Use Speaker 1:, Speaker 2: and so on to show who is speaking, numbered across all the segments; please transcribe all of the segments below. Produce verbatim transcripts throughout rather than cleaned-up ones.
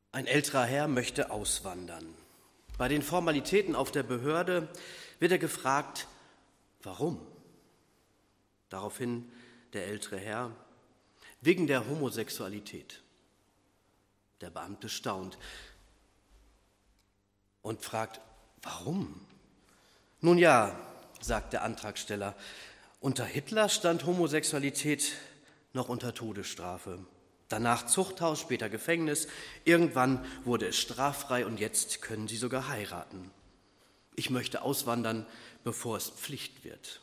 Speaker 1: Ein älterer Herr möchte auswandern. Bei den Formalitäten auf der Behörde wird er gefragt, warum? Daraufhin der ältere Herr, wegen der Homosexualität. Der Beamte staunt und fragt, warum? Nun ja, sagt der Antragsteller, unter Hitler stand Homosexualität noch unter Todesstrafe. Danach Zuchthaus, später Gefängnis. Irgendwann wurde es straffrei und jetzt können Sie sogar heiraten. Ich möchte auswandern, bevor es Pflicht wird.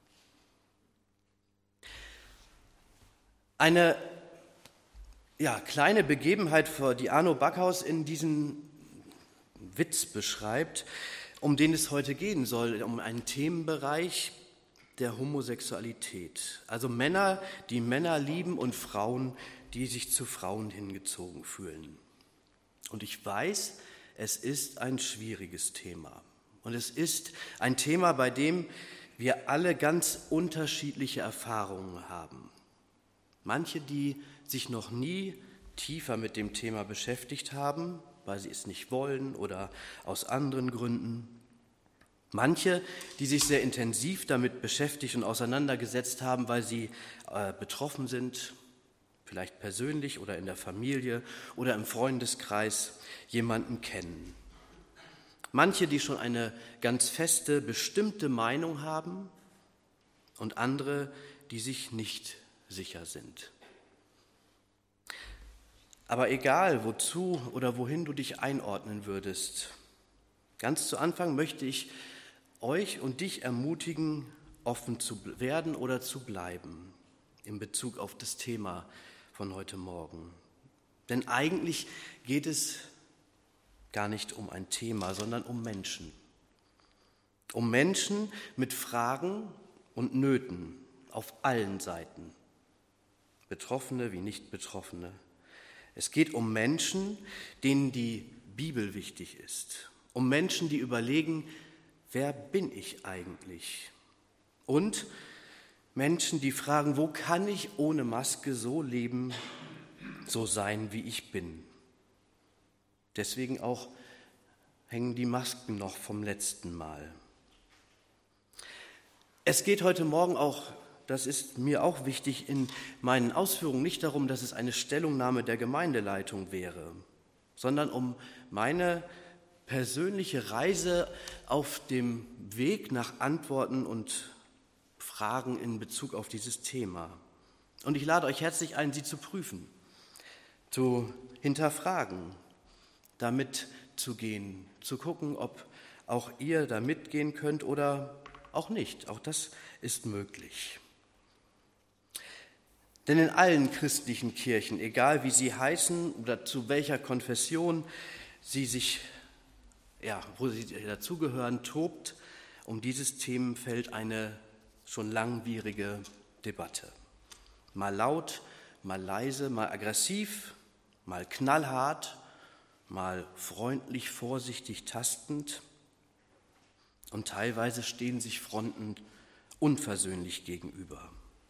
Speaker 1: Eine ja, kleine Begebenheit, die Arno Backhaus in diesem Witz beschreibt, um den es heute gehen soll, um einen Themenbereich der Homosexualität. Also Männer, die Männer lieben und Frauen, die sich zu Frauen hingezogen fühlen. Und ich weiß, es ist ein schwieriges Thema. Und es ist ein Thema, bei dem wir alle ganz unterschiedliche Erfahrungen haben. Manche, die sich noch nie tiefer mit dem Thema beschäftigt haben, weil sie es nicht wollen oder aus anderen Gründen. Manche, die sich sehr intensiv damit beschäftigt und auseinandergesetzt haben, weil sie äh, betroffen sind, vielleicht persönlich oder in der Familie oder im Freundeskreis jemanden kennen. Manche, die schon eine ganz feste, bestimmte Meinung haben und andere, die sich nicht sicher sind. Aber egal, wozu oder wohin du dich einordnen würdest, ganz zu Anfang möchte ich euch und dich ermutigen, offen zu werden oder zu bleiben in Bezug auf das Thema von heute Morgen. Denn eigentlich geht es gar nicht um ein Thema, sondern um Menschen. Um Menschen mit Fragen und Nöten auf allen Seiten. Betroffene wie Nicht-Betroffene. Es geht um Menschen, denen die Bibel wichtig ist. Um Menschen, die überlegen, wer bin ich eigentlich? Und Menschen, die fragen, wo kann ich ohne Maske so leben, so sein, wie ich bin? Deswegen auch hängen die Masken noch vom letzten Mal. Es geht heute Morgen auch, das ist mir auch wichtig, in meinen Ausführungen nicht darum, dass es eine Stellungnahme der Gemeindeleitung wäre, sondern um meine persönliche Reise auf dem Weg nach Antworten und Fragen in Bezug auf dieses Thema. Und ich lade euch herzlich ein, sie zu prüfen, zu hinterfragen, damit zu gehen, zu gucken, ob auch ihr da mitgehen könnt oder auch nicht. Auch das ist möglich. Denn in allen christlichen Kirchen, egal wie sie heißen oder zu welcher Konfession sie sich, ja, wo sie dazugehören, tobt um dieses Themenfeld eine schon langwierige Debatte. Mal laut, mal leise, mal aggressiv, mal knallhart, mal freundlich, vorsichtig tastend. Und teilweise stehen sich Fronten unversöhnlich gegenüber.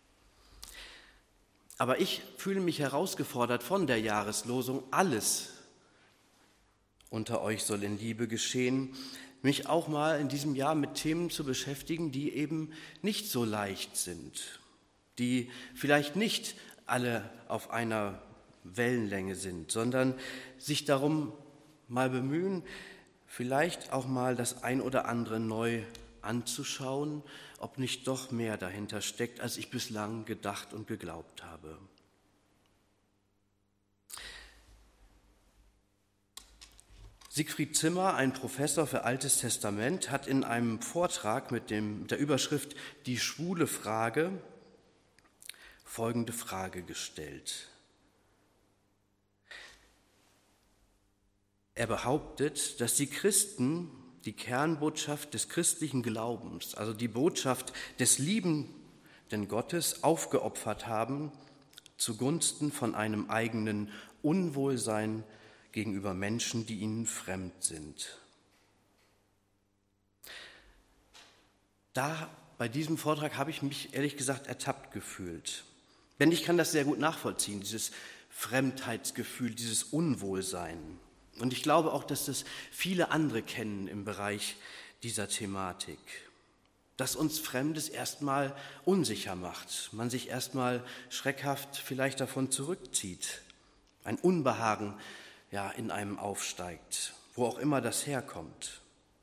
Speaker 1: Aber ich fühle mich herausgefordert von der Jahreslosung, alles unter euch soll in Liebe geschehen, mich auch mal in diesem Jahr mit Themen zu beschäftigen, die eben nicht so leicht sind, die vielleicht nicht alle auf einer Wellenlänge sind, sondern sich darum mal bemühen, vielleicht auch mal das ein oder andere neu anzuschauen, ob nicht doch mehr dahinter steckt, als ich bislang gedacht und geglaubt habe. Siegfried Zimmer, ein Professor für Altes Testament, hat in einem Vortrag mit dem, mit der Überschrift »Die schwule Frage« folgende Frage gestellt. Er behauptet, dass die Christen die Kernbotschaft des christlichen Glaubens, also die Botschaft des liebenden Gottes, aufgeopfert haben zugunsten von einem eigenen Unwohlsein gegenüber Menschen, die ihnen fremd sind. Da, bei diesem Vortrag habe ich mich ehrlich gesagt ertappt gefühlt. Denn ich kann das sehr gut nachvollziehen, dieses Fremdheitsgefühl, dieses Unwohlsein. Und ich glaube auch, dass das viele andere kennen im Bereich dieser Thematik. Dass uns Fremdes erstmal unsicher macht, man sich erstmal schreckhaft vielleicht davon zurückzieht, ein Unbehagen ja, in einem aufsteigt, wo auch immer das herkommt.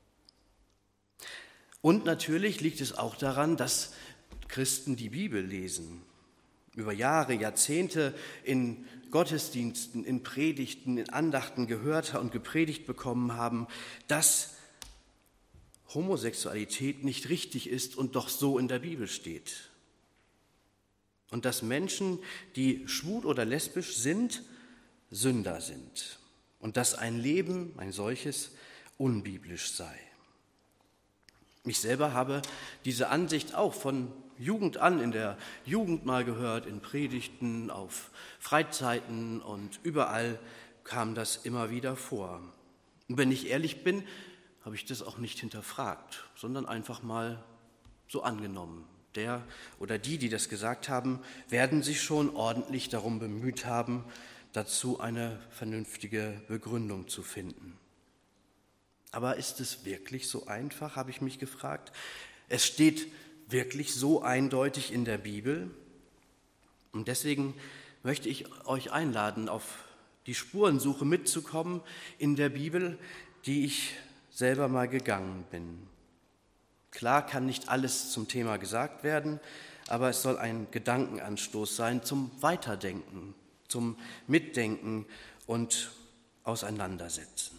Speaker 1: Und natürlich liegt es auch daran, dass Christen die Bibel lesen, über Jahre, Jahrzehnte in Gottesdiensten, in Predigten, in Andachten gehört und gepredigt bekommen haben, dass Homosexualität nicht richtig ist und doch so in der Bibel steht. Und dass Menschen, die schwul oder lesbisch sind, Sünder sind. Und dass ein Leben, ein solches, unbiblisch sei. Ich selber habe diese Ansicht auch von Jugend an in der Jugend mal gehört, in Predigten, auf Freizeiten und überall kam das immer wieder vor. Und wenn ich ehrlich bin, habe ich das auch nicht hinterfragt, sondern einfach mal so angenommen. Der oder die, die das gesagt haben, werden sich schon ordentlich darum bemüht haben, dazu eine vernünftige Begründung zu finden. Aber ist es wirklich so einfach, habe ich mich gefragt. Es steht wirklich so eindeutig in der Bibel. Und deswegen möchte ich euch einladen, auf die Spurensuche mitzukommen in der Bibel, die ich selber mal gegangen bin. Klar kann nicht alles zum Thema gesagt werden, aber es soll ein Gedankenanstoß sein zum Weiterdenken, zum Mitdenken und Auseinandersetzen.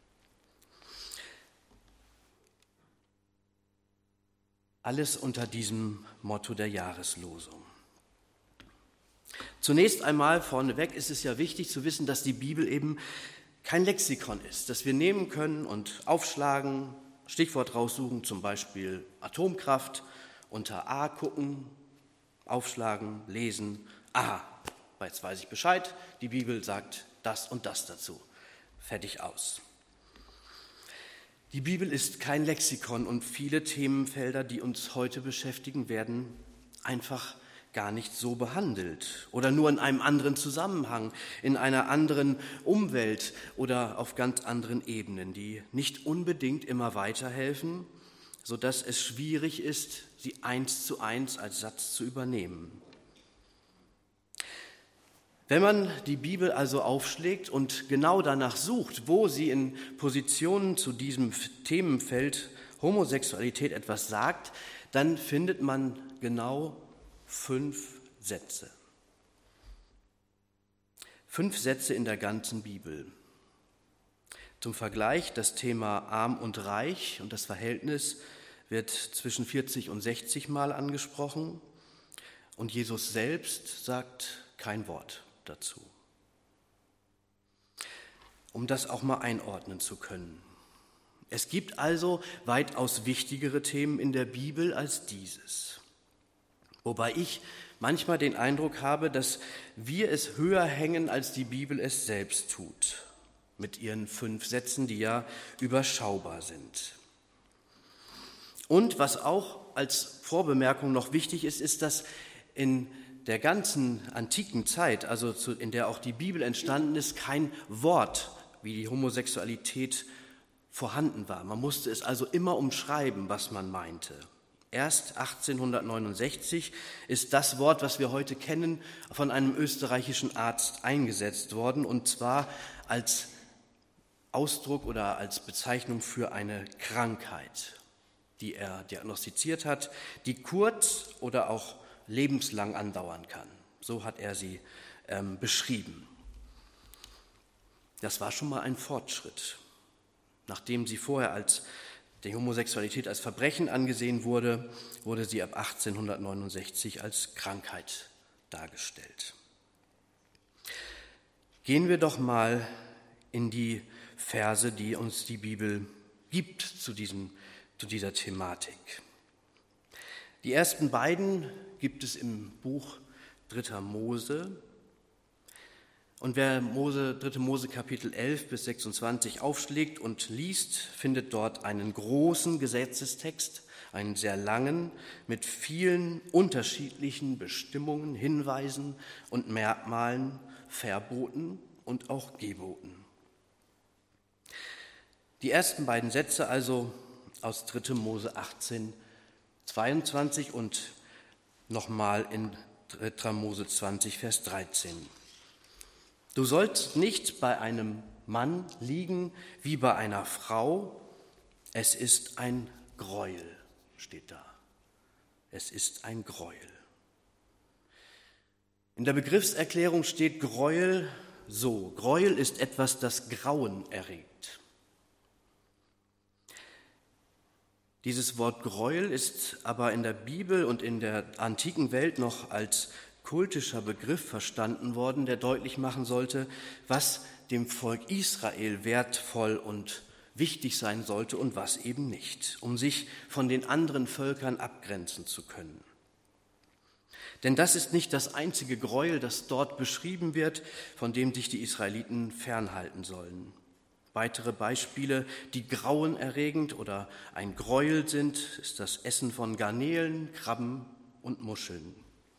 Speaker 1: Alles unter diesem Motto der Jahreslosung. Zunächst einmal vorneweg ist es ja wichtig zu wissen, dass die Bibel eben kein Lexikon ist, das wir nehmen können und aufschlagen, Stichwort raussuchen, zum Beispiel Atomkraft, unter A gucken, aufschlagen, lesen. Aha, jetzt weiß ich Bescheid, die Bibel sagt das und das dazu. Fertig aus. Die Bibel ist kein Lexikon und viele Themenfelder, die uns heute beschäftigen, werden einfach gar nicht so behandelt oder nur in einem anderen Zusammenhang, in einer anderen Umwelt oder auf ganz anderen Ebenen, die nicht unbedingt immer weiterhelfen, sodass es schwierig ist, sie eins zu eins als Satz zu übernehmen. Wenn man die Bibel also aufschlägt und genau danach sucht, wo sie in Positionen zu diesem Themenfeld Homosexualität etwas sagt, dann findet man genau fünf Sätze. Fünf Sätze in der ganzen Bibel. Zum Vergleich, das Thema Arm und Reich und das Verhältnis wird zwischen vierzig und sechzig Mal angesprochen und Jesus selbst sagt kein Wort dazu. Um das auch mal einordnen zu können. Es gibt also weitaus wichtigere Themen in der Bibel als dieses. Wobei ich manchmal den Eindruck habe, dass wir es höher hängen, als die Bibel es selbst tut, mit ihren fünf Sätzen, die ja überschaubar sind. Und was auch als Vorbemerkung noch wichtig ist, ist, dass in der ganzen antiken Zeit, also in der auch die Bibel entstanden ist, kein Wort wie die Homosexualität vorhanden war. Man musste es also immer umschreiben, was man meinte. Erst achtzehnhundertneunundsechzig ist das Wort, was wir heute kennen, von einem österreichischen Arzt eingesetzt worden, und zwar als Ausdruck oder als Bezeichnung für eine Krankheit, die er diagnostiziert hat, die kurz oder auch lebenslang andauern kann. So hat er sie ähm, beschrieben. Das war schon mal ein Fortschritt. Nachdem sie vorher als die Homosexualität als Verbrechen angesehen wurde, wurde sie ab achtzehnhundertneunundsechzig als Krankheit dargestellt. Gehen wir doch mal in die Verse, die uns die Bibel gibt zu, diesem, zu dieser Thematik. Die ersten beiden gibt es im Buch dritter Mose. Und wer Mose, dritte Mose Kapitel elf bis sechsundzwanzig aufschlägt und liest, findet dort einen großen Gesetzestext, einen sehr langen, mit vielen unterschiedlichen Bestimmungen, Hinweisen und Merkmalen, Verboten und auch Geboten. Die ersten beiden Sätze also aus dritter Mose achtzehn, zweiundzwanzig und nochmal in dritter Mose zwanzig, Vers dreizehn. Du sollst nicht bei einem Mann liegen wie bei einer Frau, es ist ein Greuel, steht da. Es ist ein Greuel. In der Begriffserklärung steht Greuel so. Greuel ist etwas, das Grauen erregt. Dieses Wort Greuel ist aber in der Bibel und in der antiken Welt noch als kultischer Begriff verstanden worden, der deutlich machen sollte, was dem Volk Israel wertvoll und wichtig sein sollte und was eben nicht, um sich von den anderen Völkern abgrenzen zu können. Denn das ist nicht das einzige Greuel, das dort beschrieben wird, von dem sich die Israeliten fernhalten sollen. Weitere Beispiele, die grauenerregend oder ein Greuel sind, ist das Essen von Garnelen, Krabben und Muscheln.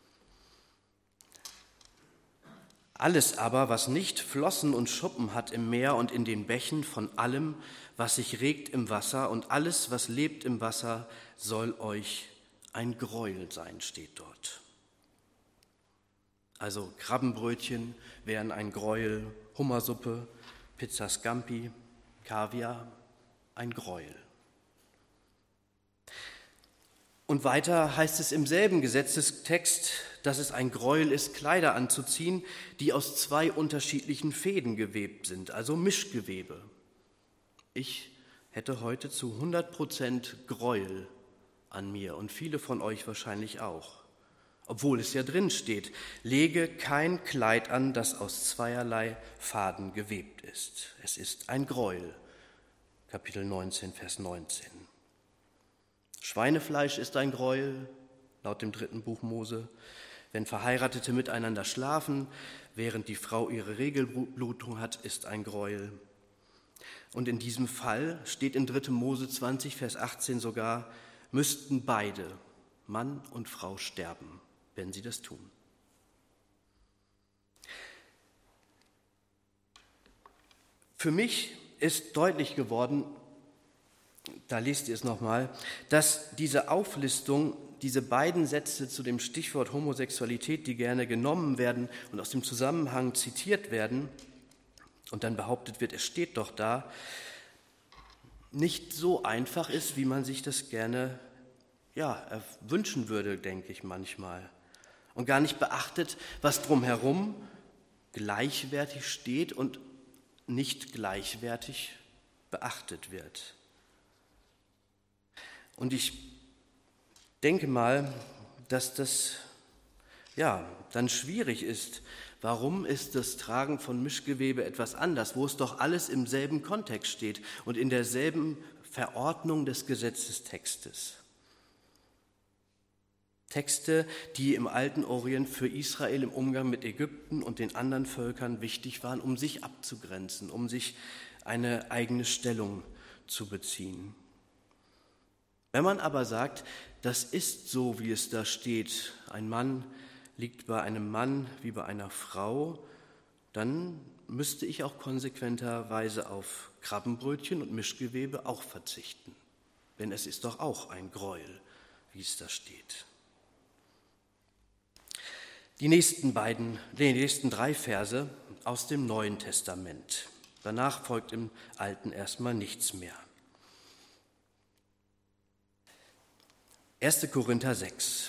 Speaker 1: Alles aber, was nicht Flossen und Schuppen hat im Meer und in den Bächen, von allem, was sich regt im Wasser und alles, was lebt im Wasser, soll euch ein Greuel sein, steht dort. Also Krabbenbrötchen wären ein Greuel, Hummersuppe, Pizza Scampi, Kaviar, ein Greuel. Und weiter heißt es im selben Gesetzestext, dass es ein Greuel ist, Kleider anzuziehen, die aus zwei unterschiedlichen Fäden gewebt sind, also Mischgewebe. Ich hätte heute zu hundert Prozent Greuel an mir und viele von euch wahrscheinlich auch. Obwohl es ja drin steht, lege kein Kleid an, das aus zweierlei Faden gewebt ist. Es ist ein Greuel. Kapitel neunzehn, Vers neunzehn. Schweinefleisch ist ein Greuel, laut dem dritten Buch Mose. Wenn Verheiratete miteinander schlafen, während die Frau ihre Regelblutung hat, ist ein Greuel. Und in diesem Fall steht in dritter Mose zwanzig, Vers achtzehn sogar, müssten beide, Mann und Frau, sterben, wenn sie das tun. Für mich ist deutlich geworden, da lest ihr es nochmal, dass diese Auflistung, diese beiden Sätze zu dem Stichwort Homosexualität, die gerne genommen werden und aus dem Zusammenhang zitiert werden und dann behauptet wird, es steht doch da, nicht so einfach ist, wie man sich das gerne ja, wünschen würde, denke ich manchmal. Und gar nicht beachtet, was drumherum gleichwertig steht und nicht gleichwertig beachtet wird. Und ich denke mal, dass das ja dann schwierig ist. Warum ist das Tragen von Mischgewebe etwas anders, wo es doch alles im selben Kontext steht und in derselben Verordnung des Gesetzestextes? Texte, die im alten Orient für Israel im Umgang mit Ägypten und den anderen Völkern wichtig waren, um sich abzugrenzen, um sich eine eigene Stellung zu beziehen. Wenn man aber sagt, das ist so, wie es da steht, ein Mann liegt bei einem Mann wie bei einer Frau, dann müsste ich auch konsequenterweise auf Krabbenbrötchen und Mischgewebe auch verzichten. Denn es ist doch auch ein Greuel, wie es da steht. Die nächsten beiden, die nächsten drei Verse aus dem Neuen Testament. Danach folgt im Alten erstmal nichts mehr. erster Korinther sechs.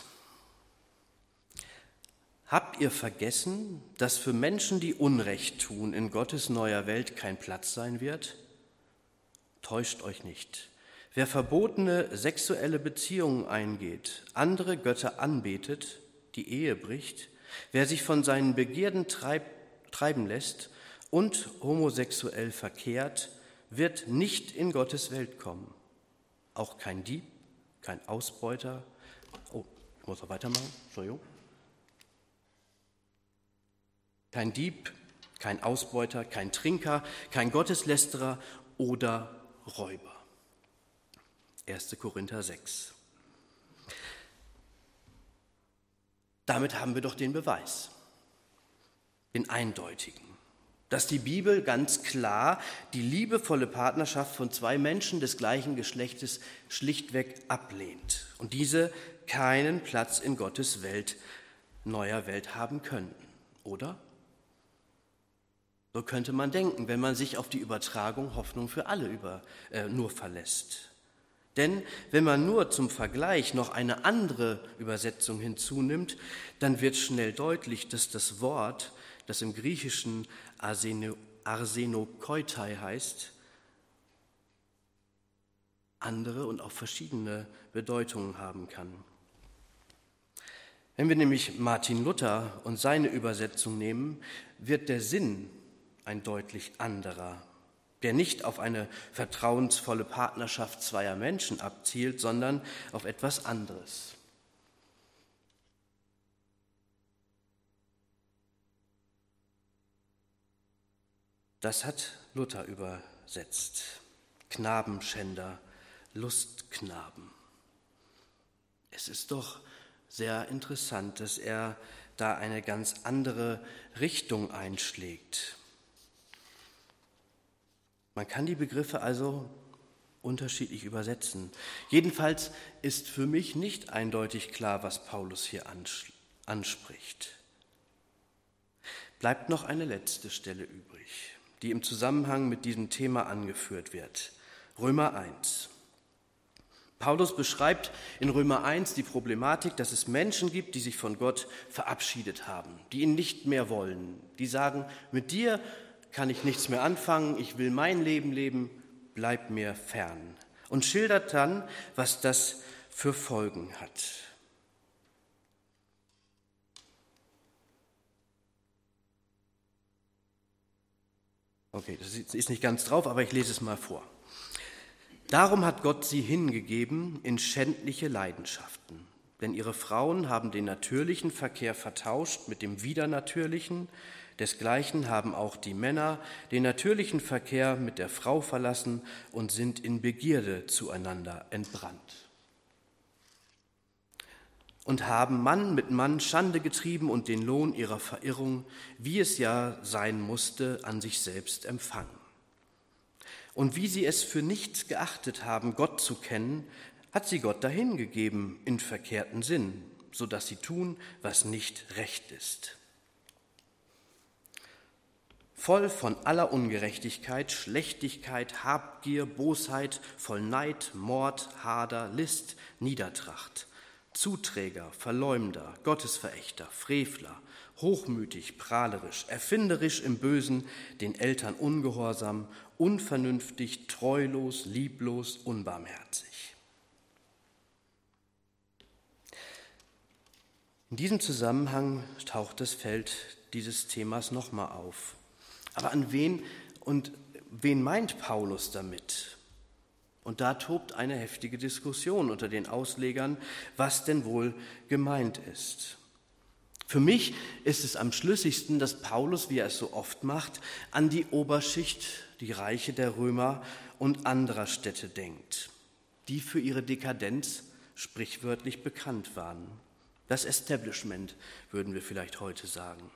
Speaker 1: Habt ihr vergessen, dass für Menschen, die Unrecht tun, in Gottes neuer Welt kein Platz sein wird? Täuscht euch nicht. Wer verbotene sexuelle Beziehungen eingeht, andere Götter anbetet, die Ehe bricht, wer sich von seinen Begierden treib, treiben lässt und homosexuell verkehrt, wird nicht in Gottes Welt kommen. Auch kein Dieb, kein Ausbeuter. Oh, ich muss noch weitermachen. Entschuldigung. Kein Dieb, kein Ausbeuter, kein Trinker, kein Gotteslästerer oder Räuber. erster Korinther sechs. Damit haben wir doch den Beweis, den eindeutigen, dass die Bibel ganz klar die liebevolle Partnerschaft von zwei Menschen des gleichen Geschlechtes schlichtweg ablehnt und diese keinen Platz in Gottes Welt, neuer Welt haben könnten, oder? So könnte man denken, wenn man sich auf die Übertragung Hoffnung für alle über, äh, nur verlässt. Denn wenn man nur zum Vergleich noch eine andere Übersetzung hinzunimmt, dann wird schnell deutlich, dass das Wort, das im Griechischen Arseno, Arsenokoitai heißt, andere und auch verschiedene Bedeutungen haben kann. Wenn wir nämlich Martin Luther und seine Übersetzung nehmen, wird der Sinn ein deutlich anderer, der nicht auf eine vertrauensvolle Partnerschaft zweier Menschen abzielt, sondern auf etwas anderes. Das hat Luther übersetzt. Knabenschänder, Lustknaben. Es ist doch sehr interessant, dass er da eine ganz andere Richtung einschlägt. Man kann die Begriffe also unterschiedlich übersetzen. Jedenfalls ist für mich nicht eindeutig klar, was Paulus hier anspricht. Bleibt noch eine letzte Stelle übrig, die im Zusammenhang mit diesem Thema angeführt wird. Römer eins. Paulus beschreibt in Römer eins die Problematik, dass es Menschen gibt, die sich von Gott verabschiedet haben, die ihn nicht mehr wollen, die sagen, mit dir kann ich nichts mehr anfangen, ich will mein Leben leben, bleib mir fern. Und schildert dann, was das für Folgen hat. Okay, das ist nicht ganz drauf, aber ich lese es mal vor. Darum hat Gott sie hingegeben in schändliche Leidenschaften. Denn ihre Frauen haben den natürlichen Verkehr vertauscht mit dem widernatürlichen. Desgleichen haben auch die Männer den natürlichen Verkehr mit der Frau verlassen und sind in Begierde zueinander entbrannt. Und haben Mann mit Mann Schande getrieben und den Lohn ihrer Verirrung, wie es ja sein musste, an sich selbst empfangen. Und wie sie es für nichts geachtet haben, Gott zu kennen, hat sie Gott dahingegeben in verkehrten Sinn, sodass sie tun, was nicht recht ist. Voll von aller Ungerechtigkeit, Schlechtigkeit, Habgier, Bosheit, voll Neid, Mord, Hader, List, Niedertracht, Zuträger, Verleumder, Gottesverächter, Frevler, hochmütig, prahlerisch, erfinderisch im Bösen, den Eltern ungehorsam, unvernünftig, treulos, lieblos, unbarmherzig. In diesem Zusammenhang taucht das Feld dieses Themas nochmal auf. Aber an wen und wen meint Paulus damit? Und da tobt eine heftige Diskussion unter den Auslegern, was denn wohl gemeint ist. Für mich ist es am schlüssigsten, dass Paulus, wie er es so oft macht, an die Oberschicht, die Reiche der Römer und anderer Städte denkt, die für ihre Dekadenz sprichwörtlich bekannt waren. Das Establishment, würden wir vielleicht heute sagen.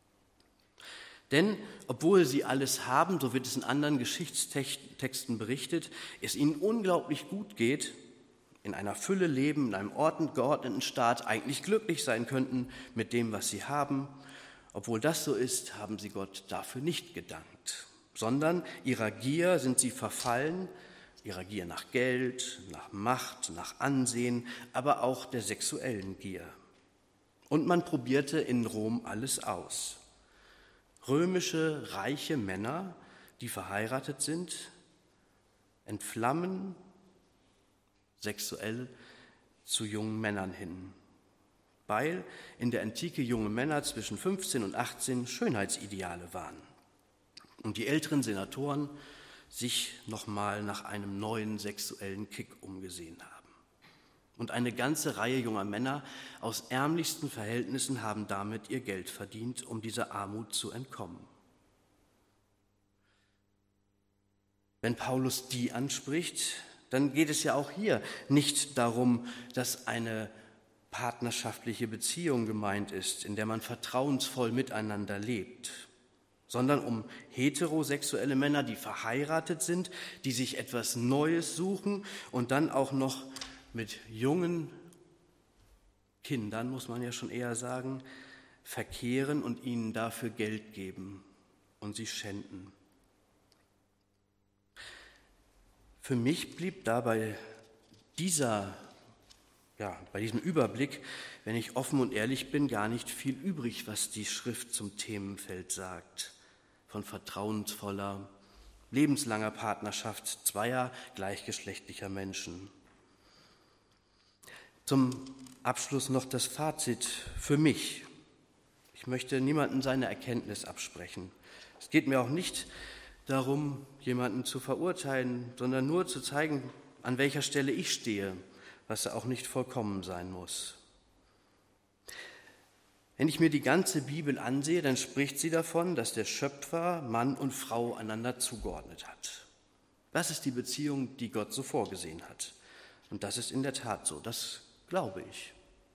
Speaker 1: Denn obwohl sie alles haben, so wird es in anderen Geschichtstexten berichtet, es ihnen unglaublich gut geht, in einer Fülle leben, in einem geordneten Staat eigentlich glücklich sein könnten mit dem, was sie haben. Obwohl das so ist, haben sie Gott dafür nicht gedankt, sondern ihrer Gier sind sie verfallen, ihrer Gier nach Geld, nach Macht, nach Ansehen, aber auch der sexuellen Gier. Und man probierte in Rom alles aus. Römische, reiche Männer, die verheiratet sind, entflammen sexuell zu jungen Männern hin, weil in der Antike junge Männer zwischen fünfzehn und achtzehn Schönheitsideale waren und die älteren Senatoren sich nochmal nach einem neuen sexuellen Kick umgesehen haben. Und eine ganze Reihe junger Männer aus ärmlichsten Verhältnissen haben damit ihr Geld verdient, um dieser Armut zu entkommen. Wenn Paulus die anspricht, dann geht es ja auch hier nicht darum, dass eine partnerschaftliche Beziehung gemeint ist, in der man vertrauensvoll miteinander lebt. sondern um heterosexuelle Männer, die verheiratet sind, die sich etwas Neues suchen und dann auch noch mit jungen Kindern, muss man ja schon eher sagen, verkehren und ihnen dafür Geld geben und sie schänden. Für mich blieb dabei dieser, ja, bei diesem Überblick, wenn ich offen und ehrlich bin, gar nicht viel übrig, was die Schrift zum Themenfeld sagt. Von vertrauensvoller, lebenslanger Partnerschaft zweier gleichgeschlechtlicher Menschen. Zum Abschluss noch das Fazit für mich. Ich möchte niemandem seine Erkenntnis absprechen. Es geht mir auch nicht darum, jemanden zu verurteilen, sondern nur zu zeigen, an welcher Stelle ich stehe, was auch nicht vollkommen sein muss. Wenn ich mir die ganze Bibel ansehe, dann spricht sie davon, dass der Schöpfer Mann und Frau einander zugeordnet hat. Das ist die Beziehung, die Gott so vorgesehen hat. Und das ist in der Tat so, das glaube ich.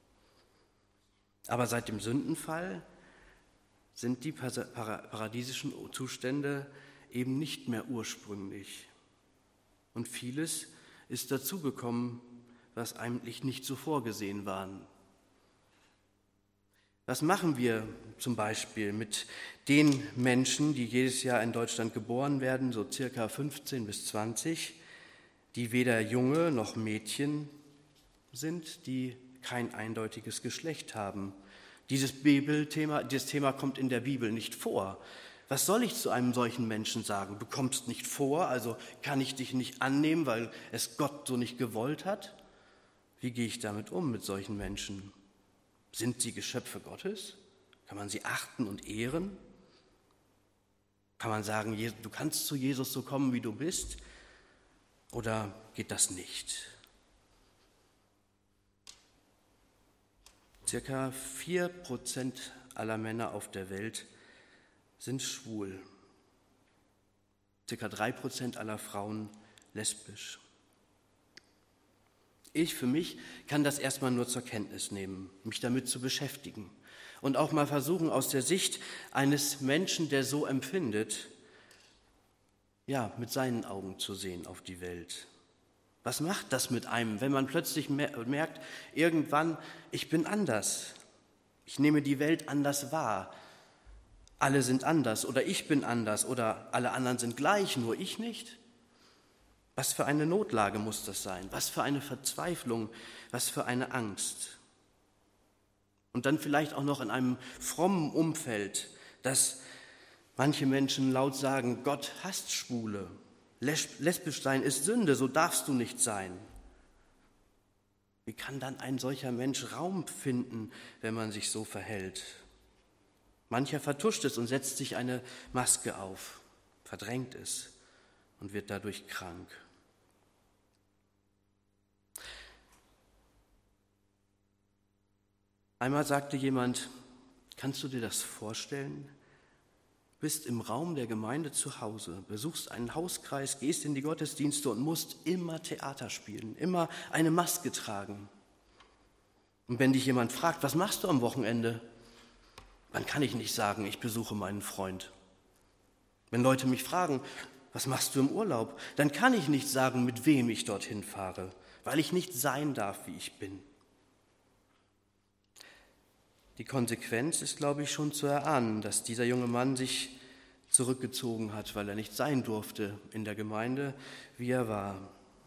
Speaker 1: Aber seit dem Sündenfall sind die paradiesischen Zustände eben nicht mehr ursprünglich. Und vieles ist dazugekommen, was eigentlich nicht so vorgesehen war. Was machen wir zum Beispiel mit den Menschen, die jedes Jahr in Deutschland geboren werden, so circa fünfzehn bis zwanzig, die weder Junge noch Mädchen sind, die kein eindeutiges Geschlecht haben? Dieses Bibelthema, dieses Thema kommt in der Bibel nicht vor. Was soll ich zu einem solchen Menschen sagen? Du kommst nicht vor, also kann ich dich nicht annehmen, weil es Gott so nicht gewollt hat? Wie gehe ich damit um, mit solchen Menschen? Sind sie Geschöpfe Gottes? Kann man sie achten und ehren? Kann man sagen, du kannst zu Jesus so kommen, wie du bist? Oder geht das nicht? Circa vier Prozent aller Männer auf der Welt sind schwul. Circa drei Prozent aller Frauen lesbisch. Ich für mich kann das erstmal nur zur Kenntnis nehmen, mich damit zu beschäftigen und auch mal versuchen, aus der Sicht eines Menschen, der so empfindet, ja, mit seinen Augen zu sehen auf die Welt. Was macht das mit einem, wenn man plötzlich merkt, irgendwann, ich bin anders, ich nehme die Welt anders wahr, alle sind anders oder ich bin anders oder alle anderen sind gleich, nur ich nicht? Was für eine Notlage muss das sein? Was für eine Verzweiflung, was für eine Angst? Und dann vielleicht auch noch in einem frommen Umfeld, dass manche Menschen laut sagen, Gott hasst Schwule, lesbisch sein ist Sünde, so darfst du nicht sein. Wie kann dann ein solcher Mensch Raum finden, wenn man sich so verhält? Mancher vertuscht es und setzt sich eine Maske auf, verdrängt es und wird dadurch krank. Einmal sagte jemand, kannst du dir das vorstellen? Du bist im Raum der Gemeinde zu Hause, besuchst einen Hauskreis, gehst in die Gottesdienste und musst immer Theater spielen, immer eine Maske tragen. Und wenn dich jemand fragt, was machst du am Wochenende? Dann kann ich nicht sagen, ich besuche meinen Freund. Wenn Leute mich fragen, was machst du im Urlaub? Dann kann ich nicht sagen, mit wem ich dorthin fahre, weil ich nicht sein darf, wie ich bin. Die Konsequenz ist, glaube ich, schon zu erahnen, dass dieser junge Mann sich zurückgezogen hat, weil er nicht sein durfte in der Gemeinde, wie er war.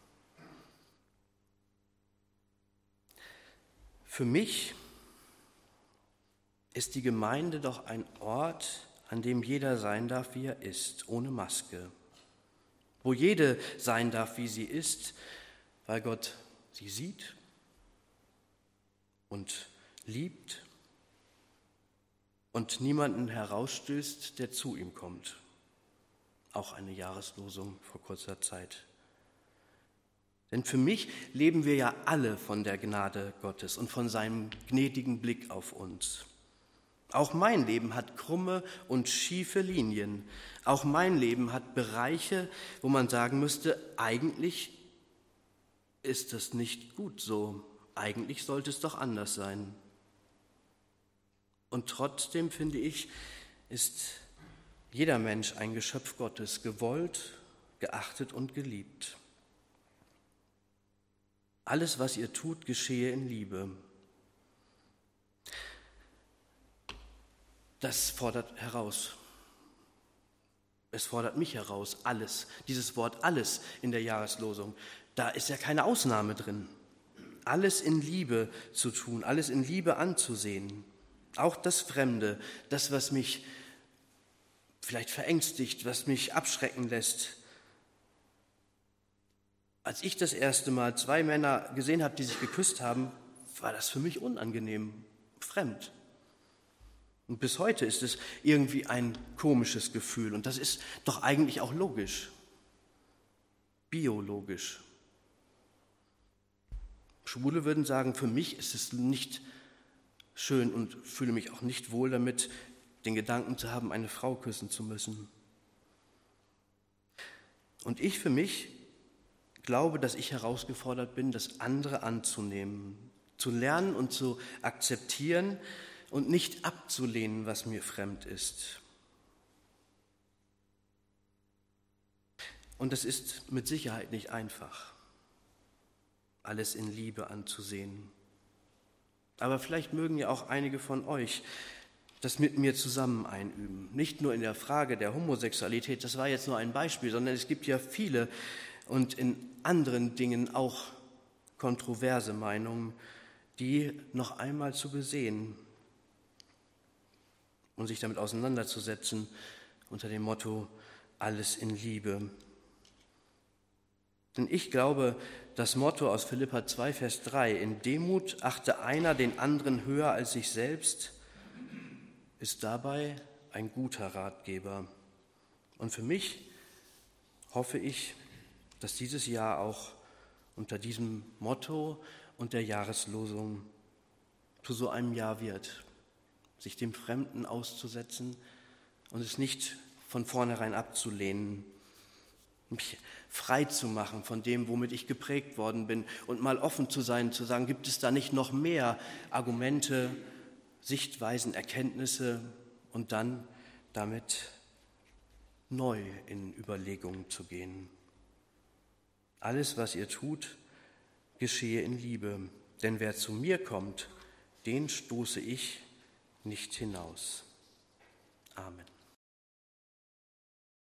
Speaker 1: Für mich ist die Gemeinde doch ein Ort, an dem jeder sein darf, wie er ist, ohne Maske. Wo jede sein darf, wie sie ist, weil Gott sie sieht und liebt und niemanden herausstößt, der zu ihm kommt. Auch eine Jahreslosung vor kurzer Zeit. Denn für mich leben wir ja alle von der Gnade Gottes und von seinem gnädigen Blick auf uns. Auch mein Leben hat krumme und schiefe Linien. Auch mein Leben hat Bereiche, wo man sagen müsste, eigentlich ist das nicht gut so. Eigentlich sollte es doch anders sein. Und trotzdem, finde ich, ist jeder Mensch ein Geschöpf Gottes, gewollt, geachtet und geliebt. Alles, was ihr tut, geschehe in Liebe. Das fordert heraus. Es fordert mich heraus, alles. Dieses Wort alles in der Jahreslosung, da ist ja keine Ausnahme drin. Alles in Liebe zu tun, alles in Liebe anzusehen. Auch das Fremde, das, was mich vielleicht verängstigt, was mich abschrecken lässt. Als ich das erste Mal zwei Männer gesehen habe, die sich geküsst haben, war das für mich unangenehm, fremd. Und bis heute ist es irgendwie ein komisches Gefühl. Und das ist doch eigentlich auch logisch, biologisch. Schwule würden sagen, für mich ist es nicht schön und fühle mich auch nicht wohl damit, den Gedanken zu haben, eine Frau küssen zu müssen. Und ich für mich glaube, dass ich herausgefordert bin, das andere anzunehmen, zu lernen und zu akzeptieren und nicht abzulehnen, was mir fremd ist. Und es ist mit Sicherheit nicht einfach, alles in Liebe anzusehen. Aber vielleicht mögen ja auch einige von euch das mit mir zusammen einüben. Nicht nur in der Frage der Homosexualität, das war jetzt nur ein Beispiel, sondern es gibt ja viele und in anderen Dingen auch kontroverse Meinungen, die noch einmal zu besehen und sich damit auseinanderzusetzen unter dem Motto, alles in Liebe. Denn ich glaube, das Motto aus Philipper zwei, Vers drei, in Demut achte einer den anderen höher als sich selbst, ist dabei ein guter Ratgeber. Und für mich hoffe ich, dass dieses Jahr auch unter diesem Motto und der Jahreslosung zu so einem Jahr wird, sich dem Fremden auszusetzen und es nicht von vornherein abzulehnen, mich frei zu machen von dem, womit ich geprägt worden bin und mal offen zu sein, zu sagen, gibt es da nicht noch mehr Argumente, Sichtweisen, Erkenntnisse und dann damit neu in Überlegungen zu gehen. Alles, was ihr tut, geschehe in Liebe, denn wer zu mir kommt, den stoße ich nicht hinaus. Amen.